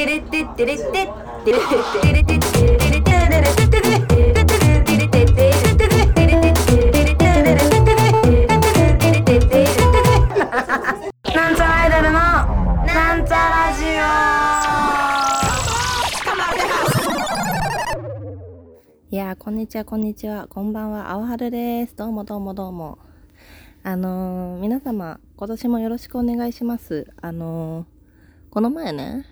なんちゃらアイドルのなんちゃラジオ。いやー、こんにちはこんにちは、こんばんは、あおはるです。どうもどうもどうも。皆様今年もよろしくお願いします。この前ね、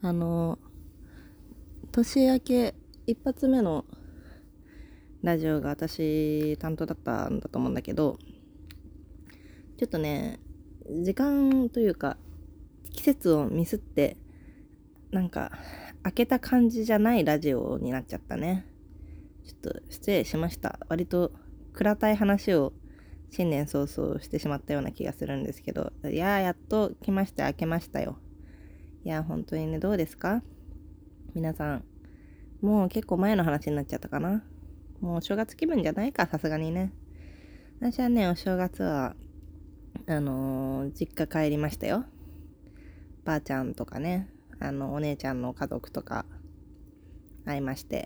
年明け一発目のラジオが私担当だったんだと思うんだけど、ちょっとね、時間というか季節をミスってなんか開けた感じじゃないラジオになっちゃったね。ちょっと失礼しました。割と暗たい話を新年早々してしまったような気がするんですけど、いやー、やっと来ました。開けましたよ。いやー、本当にね、どうですか皆さん。もう結構前の話になっちゃったかな。もうお正月気分じゃないか、さすがにね。私はね、お正月は実家帰りましたよ。ばあちゃんとかね、お姉ちゃんの家族とか会いまして、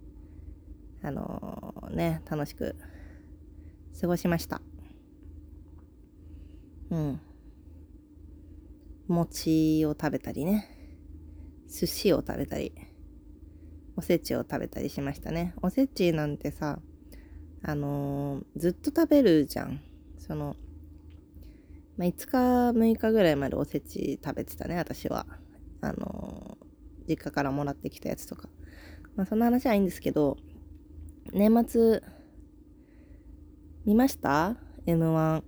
楽しく過ごしました。餅を食べたりね、寿司を食べたり、おせちを食べたりしましたね。おせちなんてさ、ずっと食べるじゃん。5日6日ぐらいまでおせち食べてたね、私は。実家からもらってきたやつとか。そんな話はいいんですけど、年末見ました？ M1。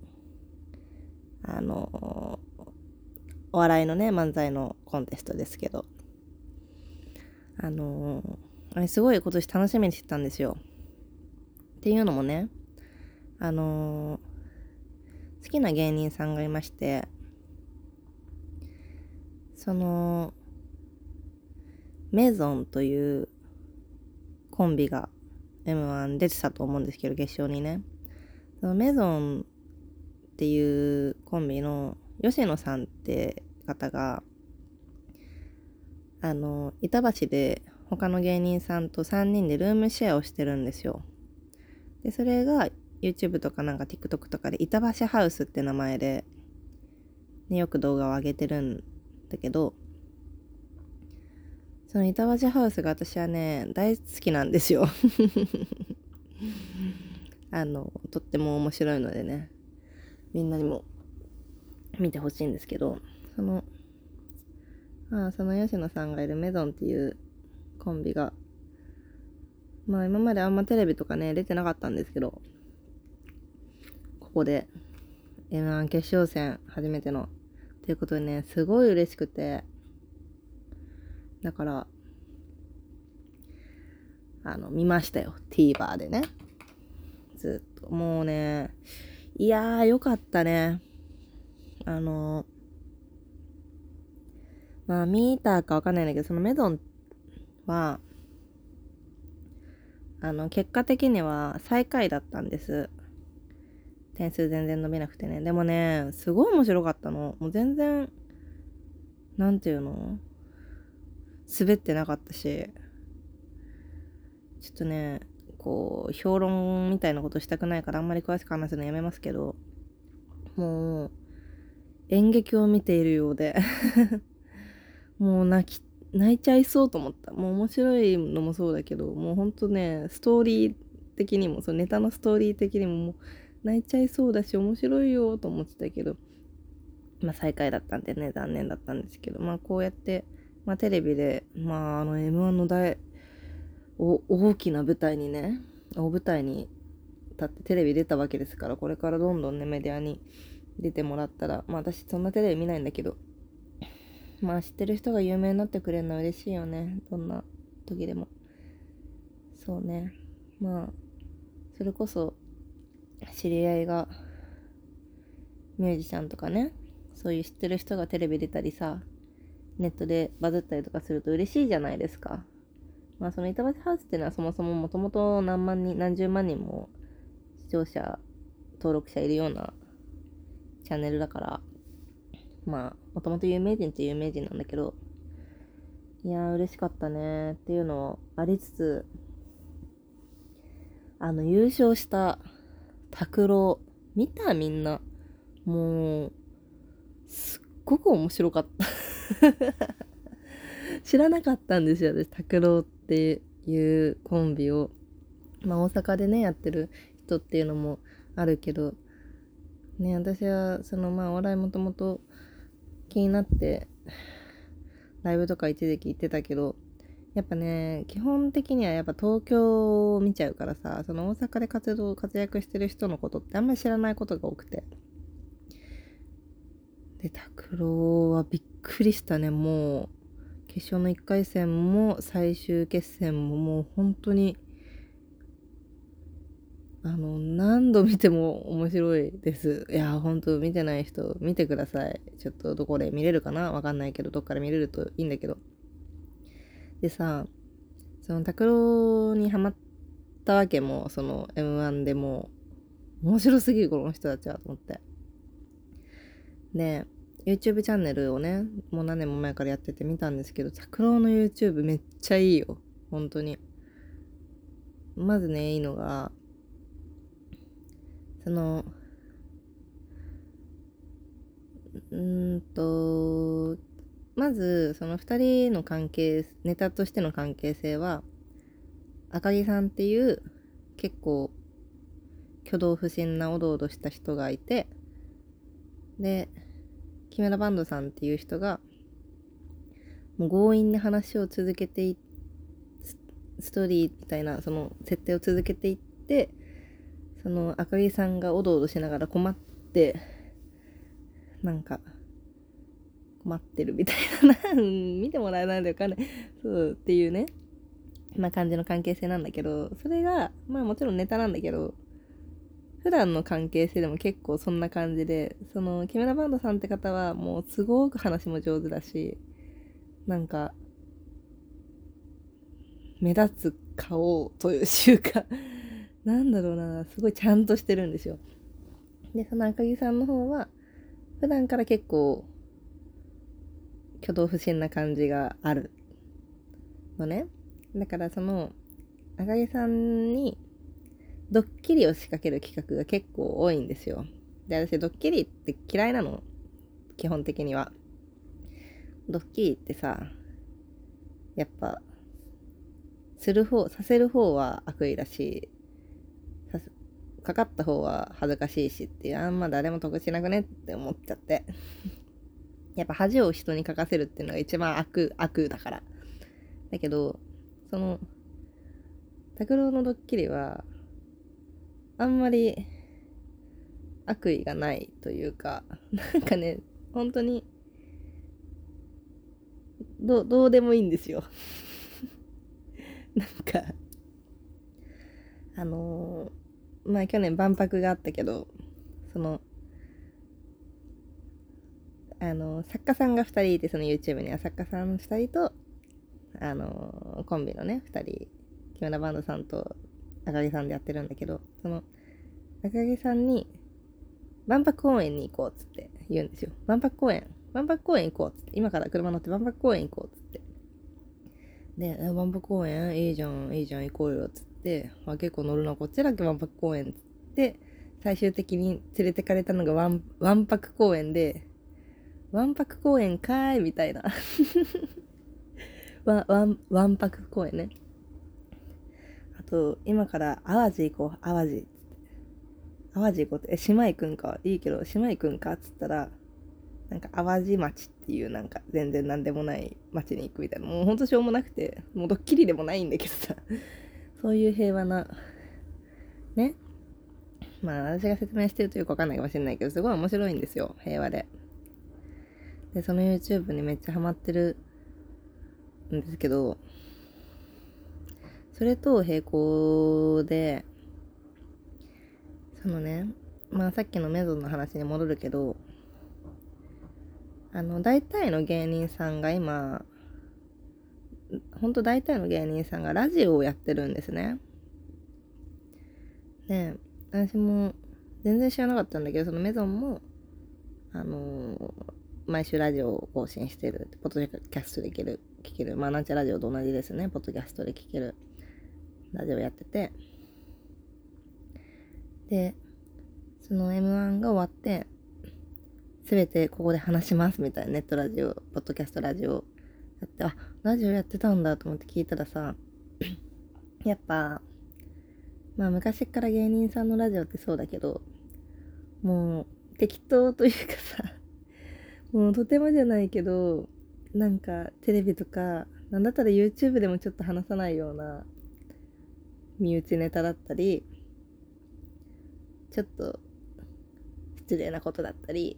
お笑いのね、漫才のコンテストですけど、あれすごい今年楽しみにしてたんですよ。っていうのもね、好きな芸人さんがいまして、メゾンというコンビが M1 出てたと思うんですけど、決勝にね。そのメゾンっていうコンビの吉野さんって方が、板橋で他の芸人さんと3人でルームシェアをしてるんですよ。で、それが YouTube とかなんか TikTok とかで板橋ハウスって名前で、ね、よく動画を上げてるんだけど、その板橋ハウスが私はね、大好きなんですよ。とっても面白いのでね、みんなにも見てほしいんですけど、その吉野さんがいるメゾンっていうコンビが、今まであんまテレビとかね、出てなかったんですけど、ここで M1 決勝戦初めてのということでね、すごい嬉しくて、だから見ましたよ、 TVer でね。ずっともうね、いやーよかったね。見たかわかんないんだけど、そのメゾンは結果的には最下位だったんです。点数全然伸びなくてね。でもね、すごい面白かったの。もう全然なんていうの、滑ってなかったし、ちょっとね、こう評論みたいなことしたくないからあんまり詳しく話すのやめますけど、もう演劇を見ているようでもう泣いちゃいそうと思った。もう面白いのもそうだけど、もうほんとね、ストーリー的にも、そのネタのストーリー的にももう泣いちゃいそうだし、面白いよと思ってたけど、最下位だったんでね、残念だったんですけど、こうやって、テレビで、M1 の大きな舞台にね、大舞台に立ってテレビ出たわけですから、これからどんどんね、メディアに出てもらったら、私そんなテレビ見ないんだけど、知ってる人が有名になってくれるのは嬉しいよね。どんな時でも。そうね。それこそ、知り合いが、ミュージシャンとかね、そういう知ってる人がテレビ出たりさ、ネットでバズったりとかすると嬉しいじゃないですか。その板橋ハウスっていうのはそもそももともと何十万人も視聴者、登録者いるようなチャンネルだから、もともと有名人って有名人なんだけど、 いやー嬉しかったねっていうのをありつつ、優勝した拓郎見た？みんなもうすっごく面白かった知らなかったんですよ、私拓郎っていうコンビを。まあ大阪でねやってる人っていうのもあるけどね、私はそのまあお笑いもともと気になってライブとか一時期行ってたけど、やっぱね基本的にはやっぱ東京を見ちゃうからさ、その大阪で活躍してる人のことってあんまり知らないことが多くて、で拓郎はびっくりしたね。もう決勝の1回戦も最終決戦ももう本当に何度見ても面白いです。いや本当見てない人見てください。ちょっとどこで見れるかなわかんないけど、どっから見れるといいんだけど。でさ、その拓郎にハマったわけも、その M1 でもう面白すぎるこの人たちはと思って、で YouTube チャンネルをねもう何年も前からやってて見たんですけど、拓郎の YouTube めっちゃいいよ本当に。まずねいいのが、そのまずその2人の関係、ネタとしての関係性は、赤木さんっていう結構挙動不審なおどおどした人がいて、で木村バンドさんっていう人がもう強引に話を続けてストーリーみたいなその設定を続けていって、その赤木さんがおどおどしながら困って、なんか困ってるみたいな見てもらえないでわかんないそうっていうね、まあ感じの関係性なんだけど、それがまあもちろんネタなんだけど、普段の関係性でも結構そんな感じで、その木村バンドさんって方はもうすごく話も上手だし、なんか目立つ顔というかなんだろうな、すごいちゃんとしてるんですよ。でその赤木さんの方は普段から結構挙動不審な感じがあるのね。だからその赤木さんにドッキリを仕掛ける企画が結構多いんですよ。で私ドッキリって嫌いなの、基本的には。ドッキリってさ、やっぱさせる方は悪意だし、かかった方は恥ずかしいしっていう、あんま誰も得しなくねって思っちゃってやっぱ恥を人にかかせるっていうのが一番悪だから。だけどその拓郎のドッキリはあんまり悪意がないというか、なんかね本当にどうでもいいんですよなんかまあ去年万博があったけど、その作家さんが2人いて、その YouTube には作家さん2人とコンビのね2人、木村バンドさんと赤木さんでやってるんだけど、その赤木さんに万博公園に行こうっつって言うんですよ。万博公園行こうっつって、今から車乗って万博公園行こうっつって、で万博公園いいじゃん行こうよっつって、結構乗るなこっちだけ万博公園っつって、最終的に連れてかれたのが万博公園で、万博公園かーいみたいなわんぱく公園ね。あと今から淡路行こう、淡路行こうって、島行くんか、いいけど島行くんかっつったら、なんか淡路町っていうなんか全然なんでもない町に行くみたいな、もうほんとしょうもなくて、もうドッキリでもないんだけどさそういう平和なね、まあ私が説明してるとよくわかんないかもしれないけど、すごい面白いんですよ、平和で。でその YouTube にめっちゃハマってるんですけど、それと並行で、そのね、まあさっきのメゾンの話に戻るけど、大体の芸人さんが今、ほんと大体の芸人さんがラジオをやってるんですね。で、私も全然知らなかったんだけど、そのメゾンも、 毎週ラジオを更新してる、ポッドキャストで聞ける、まあなんちゃラジオと同じですね、ポッドキャストで聞けるラジオやってて、でその M1 が終わって全てここで話しますみたいな、ネットラジオ、ポッドキャストラジオやって、あ、ラジオやってたんだと思って聞いたらさ、やっぱまあ昔から芸人さんのラジオってそうだけど、もう適当というかさ、もうとてもじゃないけど、なんかテレビとかなんだったら YouTube でもちょっと話さないような身内ネタだったり、ちょっと失礼なことだったり、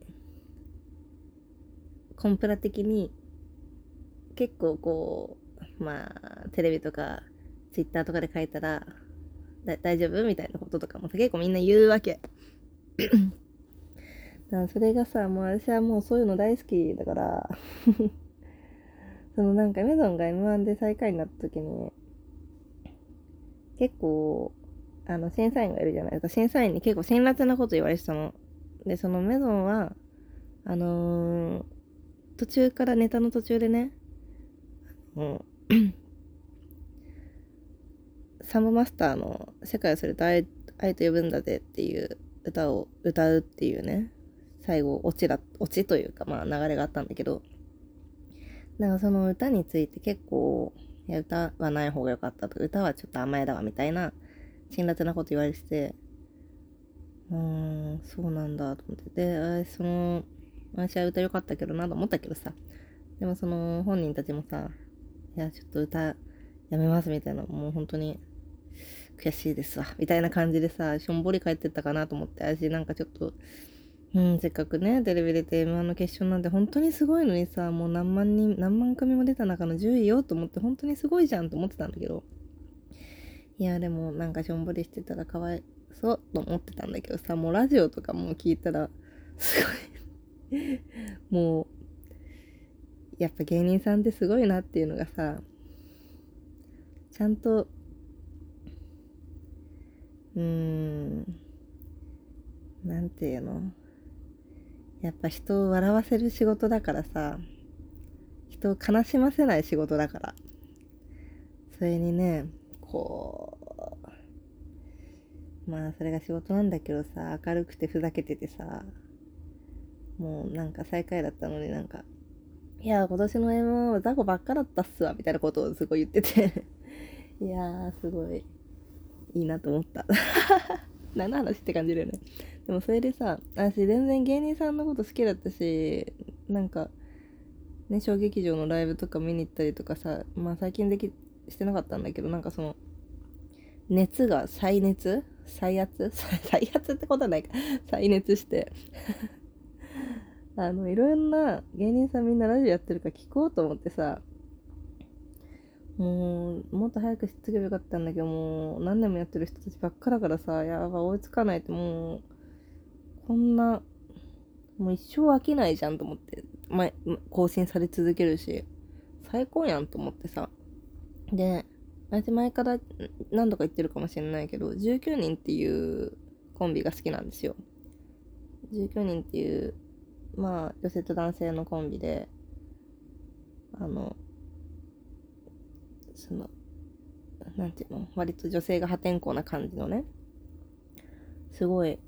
コンプラ的に結構こう、まあテレビとか Twitter とかで書いたら大丈夫みたいなこととかも結構みんな言うわけ。だからそれがさ、もう私はもうそういうの大好きだからそのなんかメゾンが M1 で最下位になった時に、結構審査員がいるじゃないですか。審査員に結構辛辣なこと言われてたので、そのメゾンは途中からネタの途中でね、サンボマスターの世界をそれと愛と呼ぶんだぜっていう歌を歌うっていうね、最後オチというか、まあ流れがあったんだけど、なんかその歌について結構、いや歌はない方が良かったとか、歌はちょっと甘えだわみたいな辛辣なこと言われてて、そうなんだと思って、で私は歌良かったけどなと思ったけどさ、でもその本人たちもさ、いやちょっと歌やめますみたいな、もう本当に悔しいですわみたいな感じでさ、しょんぼり帰ってったかなと思って、私なんかちょっとせっかくねテレビ出て M1 の決勝なんて本当にすごいのにさ、もう何万組も出た中の10位よと思って、本当にすごいじゃんと思ってたんだけど、いやでもなんかしょんぼりしてたらかわいそうと思ってたんだけどさ、もうラジオとかも聞いたらすごいもうやっぱ芸人さんってすごいなっていうのがさ、ちゃんとなんていうの、やっぱ人を笑わせる仕事だからさ、人を悲しませない仕事だから、それにね、こまあそれが仕事なんだけどさ、明るくてふざけててさ、もうなんか最下位だったのになんか、いや今年の M1 は雑魚ばっかだったっすわみたいなことをすごい言ってていやーすごいいいなと思った何の話って感じだよね。でもそれでさ、私全然芸人さんのこと好きだったし、なんかね、小劇場のライブとか見に行ったりとかさ、まあ最近してなかったんだけど、なんかその熱が再熱再圧再圧ってことはないか再熱していろんな芸人さんみんなラジオやってるから聞こうと思ってさ、もうもっと早く知っとけばよかったんだけど、もう何年もやってる人たちばっかだからさ、やば追いつかないと、もうこんなもう一生飽きないじゃんと思って、更新され続けるし最高やんと思ってさ。で、私前から何度か言ってるかもしれないけど、19人っていうコンビが好きなんですよ。19人っていうまあ女性と男性のコンビで、そのなんていうの、割と女性が破天荒な感じのね、すごい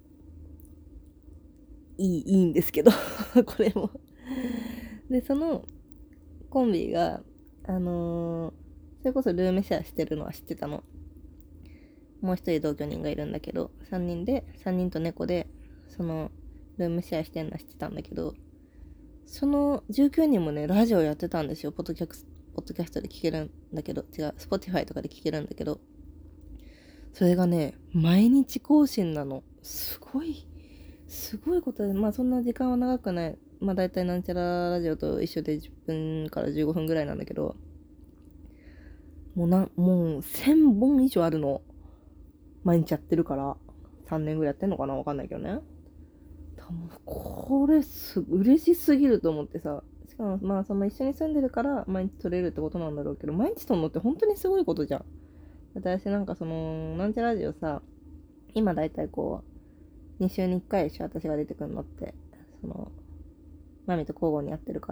いいんですけどこれもでそのコンビがそれこそルームシェアしてるのは知ってたの。もう一人同居人がいるんだけど、3人と猫でそのルームシェアしてんのは知ってたんだけど、その19人もねラジオやってたんですよ。ポッドキャストで聞けるんだけど、違う、Spotify とかで聞けるんだけど、それがね毎日更新なの。すごいことで、まあそんな時間は長くない、まあ大体なんちゃらラジオと一緒で10分から15分ぐらいなんだけど、もう1000本以上あるの。毎日やってるから、3年ぐらいやってんのかな、わかんないけどね。これ嬉しすぎると思ってさ。しかもまあその一緒に住んでるから毎日撮れるってことなんだろうけど、毎日撮るのって本当にすごいことじゃん。私なんかそのなんちゃらラジオさ、今だいたいこう2週に1回でしょ、私が出てくるのって。 マミと交互にやってるから。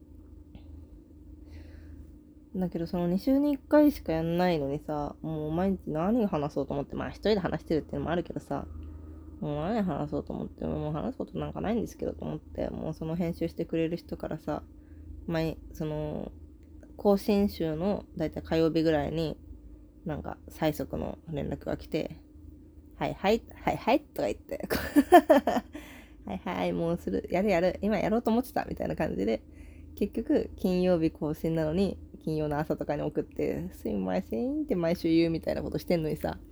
だけどその2週に1回しかやんないのにさ、もう毎日何話そうと思って、まあ一人で話してるっていうのもあるけどさ、もう何話そうと思って、もう話すことなんかないんですけどと思って、もうその編集してくれる人からさ、その更新週のだいたい火曜日ぐらいになんか最速の連絡が来て、はいはいはいはいとか言ってはいはいもうやる今やろうと思ってたみたいな感じで、結局金曜日更新なのに金曜の朝とかに送って、すいませんって毎週言うみたいなことしてんのにさ、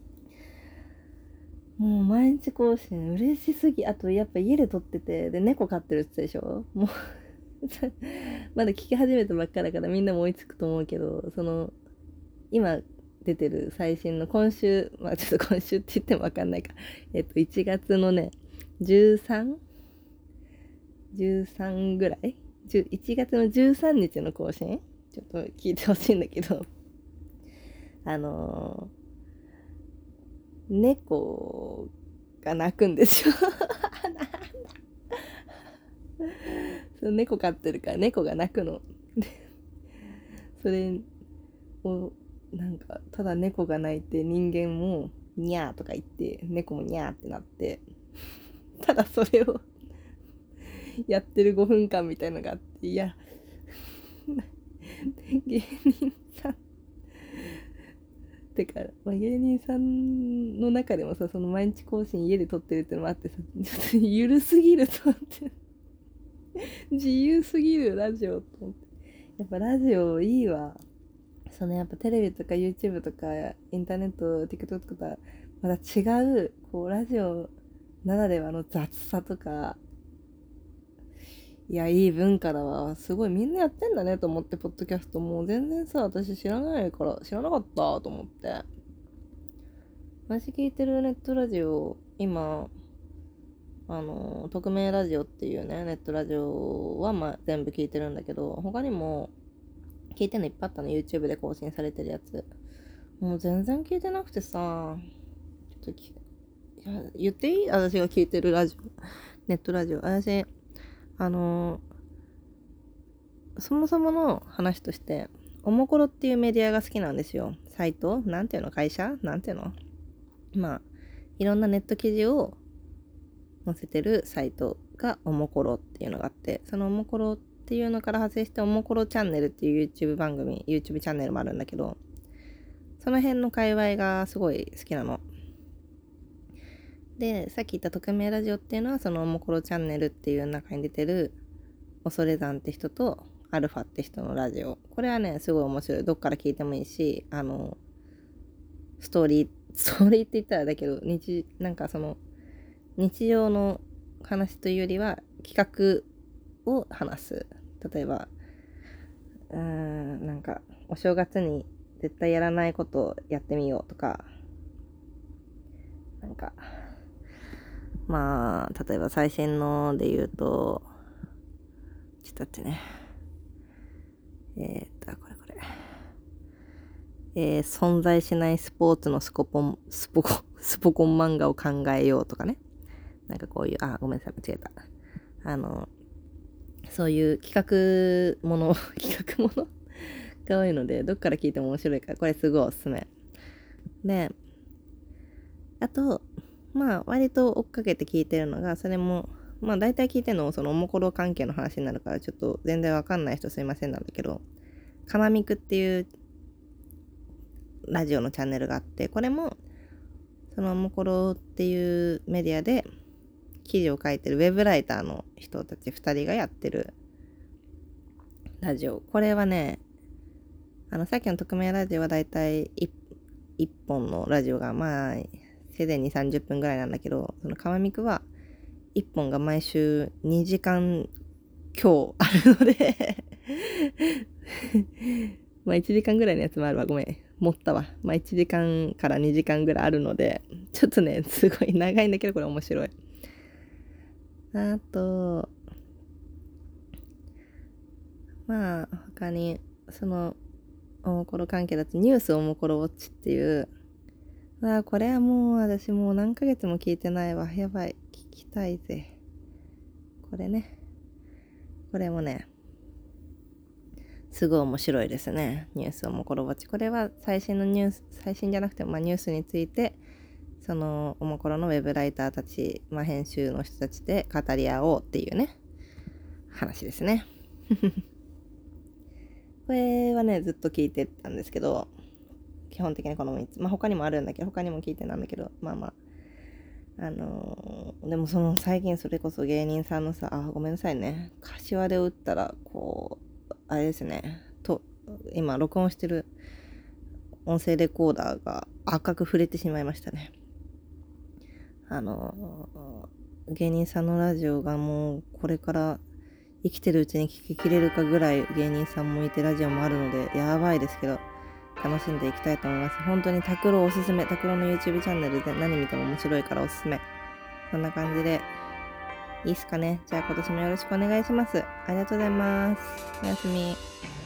もう毎日更新嬉しすぎ。あとやっぱ家で撮ってて、で猫飼ってるって言ってたでしょ。もうまだ聞き始めたばっかだからみんなも追いつくと思うけど、その今出てる最新の今週、まあちょっと今週って言ってもわかんないか。1月のね、13ぐらい ?1 月の13日の更新ちょっと聞いてほしいんだけど、猫が鳴くんですよその猫飼ってるから猫が鳴くの。で、それをなんかただ猫が鳴いて人間もニャーとか言って猫もニャーってなって、ただそれをやってる5分間みたいのがあって、いや芸人さんてか、まあ、芸人さんの中でもさ、その毎日更新家で撮ってるってのもあってさ、ちょっとゆるすぎると思って自由すぎるラジオと思って、やっぱラジオいいわ。そのやっぱテレビとか YouTube とかインターネット TikTok とかまた違うこうラジオならではの雑さとか、いやいい文化だわ。すごいみんなやってんだねと思って。ポッドキャストもう全然さ、私知らないから知らなかったと思って。私聞いてるネットラジオ今匿名ラジオっていうねネットラジオはまあ全部聞いてるんだけど、他にも聞いてんのいっぱいあったの。 YouTube で更新されてるやつもう全然聞いてなくてさ、ちょっといや言っていい？私が聞いてるラジオ、ネットラジオ、私そもそもの話として、おもころっていうメディアが好きなんですよ。サイトなんていうの、会社なんていうの、まあいろんなネット記事を載せてるサイトがおもころっていうのがあって、そのおもころっていうのから派生しておもころチャンネルっていう YouTube 番組、YouTube チャンネルもあるんだけど、その辺の界隈がすごい好きなの。で、さっき言った匿名ラジオっていうのはそのおもころチャンネルっていう中に出てる恐山って人とアルファって人のラジオ。これはね、すごい面白い。どっから聞いてもいいし、ストーリーって言ったらだけど、なんかその、日常の話というよりは、企画を話す。例えば、なんか、お正月に絶対やらないことをやってみようとか、なんか、まあ、例えば最新ので言うと、ちょっと待ってね。これ。存在しないスポーツのスポコン漫画を考えようとかね。なんかこういう、ごめんなさい、間違えた。そういう企画ものが多いので、どっから聞いても面白いから、これすごいおすすめ。で、あと、まあ、割と追っかけて聞いてるのが、それも、まあ、大体聞いてるのも、そのおもころ関係の話になるから、ちょっと全然わかんない人すいませんなんだけど、かなみくっていうラジオのチャンネルがあって、これもそのおもころっていうメディアで記事を書いてるウェブライターの人たち2人がやってるラジオ。これはね、さっきの匿名ラジオはだいたい1本のラジオがまあせいぜい2、30分ぐらいなんだけど、そのかまみくは1本が毎週2時間強あるのでまあ1時間ぐらいのやつもあるわ。ごめん。持ったわ。まあ1時間から2時間ぐらいあるので、ちょっとね、すごい長いんだけど、これ面白い。あと、まあ他に、その、おもころ関係だとニュースおもころウォッチっていう、これはもう私もう何ヶ月も聞いてないわ。やばい。聞きたいぜ。これね。 これもねすごい面白いですね。ニュースをもころばち。これは最新のニュース、最新じゃなくても、ニュースについてそのおもころのウェブライターたち、編集の人たちで語り合おうっていうね話ですね。これはねずっと聞いてたんですけど、基本的にこの3つ、他にもあるんだけど、他にも聞いてなんだけど、でもその最近それこそ芸人さんのさ、ごめんなさいね、柏で打ったらこうあれですねと、今録音してる音声レコーダーが赤く触れてしまいましたね。芸人さんのラジオがもうこれから生きてるうちに聞ききれるかぐらい芸人さんもいてラジオもあるのでやばいですけど、楽しんでいきたいと思います。本当にタクロおすすめ。タクロの YouTube チャンネルで何見ても面白いからおすすめ。そんな感じでいいっすかね。じゃあ今年もよろしくお願いします。ありがとうございます。おやすみ。